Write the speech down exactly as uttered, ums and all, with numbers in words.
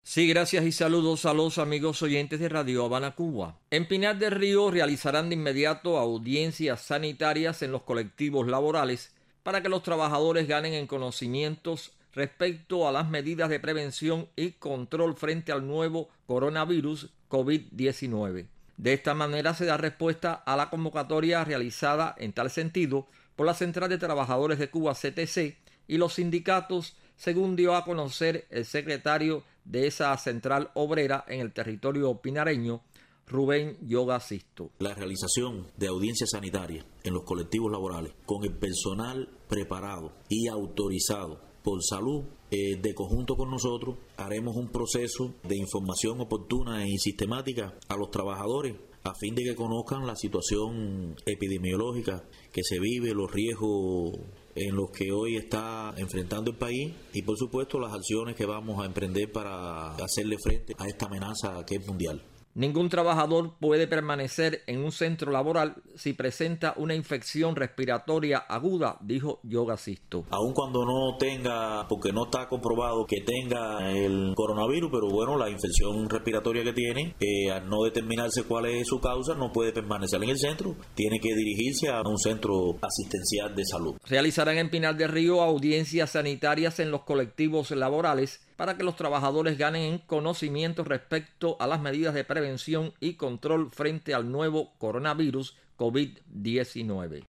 Sí, gracias y saludos a los amigos oyentes de Radio Habana, Cuba. En Pinar del Río realizarán de inmediato audiencias sanitarias en los colectivos laborales para que los trabajadores ganen en conocimientos respecto a las medidas de prevención y control frente al nuevo coronavirus COVID diecinueve. De esta manera se da respuesta a la convocatoria realizada en tal sentido por la Central de Trabajadores de Cuba, C T C, y los sindicatos, según dio a conocer el secretario de esa central obrera en el territorio pinareño, Rubén Yoga Sisto. La realización de audiencias sanitarias en los colectivos laborales con el personal preparado y autorizado por salud, eh, de conjunto con nosotros, haremos un proceso de información oportuna y sistemática a los trabajadores a fin de que conozcan la situación epidemiológica que se vive, los riesgos en los que hoy está enfrentando el país y por supuesto las acciones que vamos a emprender para hacerle frente a esta amenaza que es mundial. Ningún trabajador puede permanecer en un centro laboral si presenta una infección respiratoria aguda, dijo Yoga Sisto. Aun cuando no tenga, porque no está comprobado que tenga el coronavirus, pero bueno, la infección respiratoria que tiene, eh, al no determinarse cuál es su causa, no puede permanecer en el centro, tiene que dirigirse a un centro asistencial de salud. Realizarán en Pinar del Río audiencias sanitarias en los colectivos laborales para que los trabajadores ganen conocimiento respecto a las medidas de prevención y control frente al nuevo coronavirus COVID diecinueve.